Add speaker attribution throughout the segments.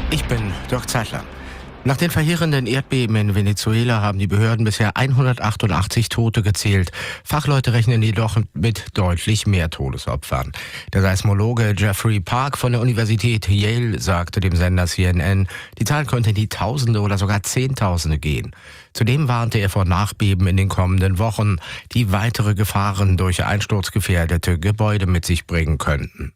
Speaker 1: Ich bin Dirk Zeitler. Nach den verheerenden Erdbeben in Venezuela haben die Behörden bisher 188 Tote gezählt. Fachleute rechnen jedoch mit deutlich mehr Todesopfern. Der Seismologe Jeffrey Park von der Universität Yale sagte dem Sender CNN, die Zahl könnte in die Tausende oder sogar Zehntausende gehen. Zudem warnte er vor Nachbeben in den kommenden Wochen, die weitere Gefahren durch einsturzgefährdete Gebäude mit sich bringen könnten.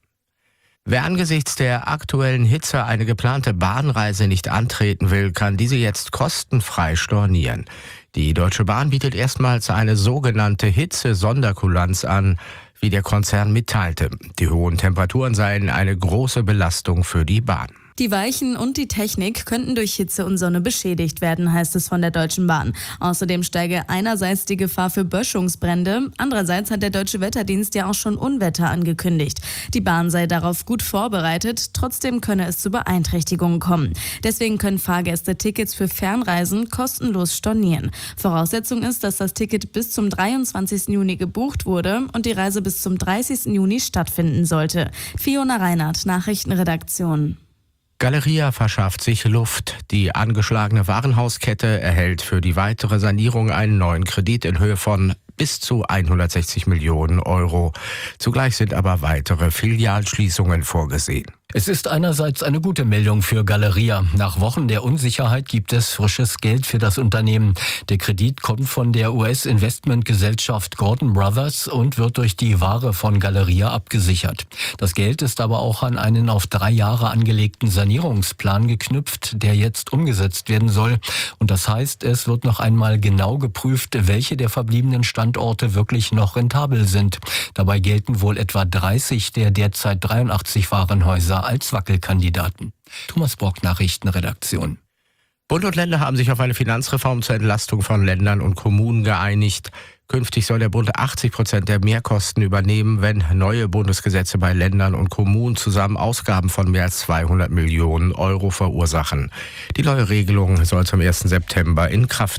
Speaker 1: Wer angesichts der aktuellen Hitze eine geplante Bahnreise nicht antreten will, kann diese jetzt kostenfrei stornieren. Die Deutsche Bahn bietet erstmals eine sogenannte Hitze-Sonderkulanz an, wie der Konzern mitteilte. Die hohen Temperaturen seien eine große Belastung für die Bahn.
Speaker 2: Die Weichen und die Technik könnten durch Hitze und Sonne beschädigt werden, heißt es von der Deutschen Bahn. Außerdem steige einerseits die Gefahr für Böschungsbrände, andererseits hat der Deutsche Wetterdienst ja auch schon Unwetter angekündigt. Die Bahn sei darauf gut vorbereitet, trotzdem könne es zu Beeinträchtigungen kommen. Deswegen können Fahrgäste Tickets für Fernreisen kostenlos stornieren. Voraussetzung ist, dass das Ticket bis zum 23. Juni gebucht wurde und die Reise bis zum 30. Juni stattfinden sollte. Fiona Reinhardt, Nachrichtenredaktion.
Speaker 1: Galeria verschafft sich Luft. Die angeschlagene Warenhauskette erhält für die weitere Sanierung einen neuen Kredit in Höhe von bis zu 160 Millionen Euro. Zugleich sind aber weitere Filialschließungen vorgesehen.
Speaker 3: Es ist einerseits eine gute Meldung für Galeria. Nach Wochen der Unsicherheit gibt es frisches Geld für das Unternehmen. Der Kredit kommt von der US-Investmentgesellschaft Gordon Brothers und wird durch die Ware von Galeria abgesichert. Das Geld ist aber auch an einen auf 3 Jahre angelegten Sanierungsplan geknüpft, der jetzt umgesetzt werden soll. Und das heißt, es wird noch einmal genau geprüft, welche der verbliebenen Standorte wirklich noch rentabel sind. Dabei gelten wohl etwa 30 der derzeit 83 Warenhäuser als Wackelkandidaten. Thomas Brock, Nachrichtenredaktion.
Speaker 1: Bund und Länder haben sich auf eine Finanzreform zur Entlastung von Ländern und Kommunen geeinigt. Künftig soll der Bund 80% der Mehrkosten übernehmen, wenn neue Bundesgesetze bei Ländern und Kommunen zusammen Ausgaben von mehr als 200 Millionen Euro verursachen. Die neue Regelung soll zum 1. September in Kraft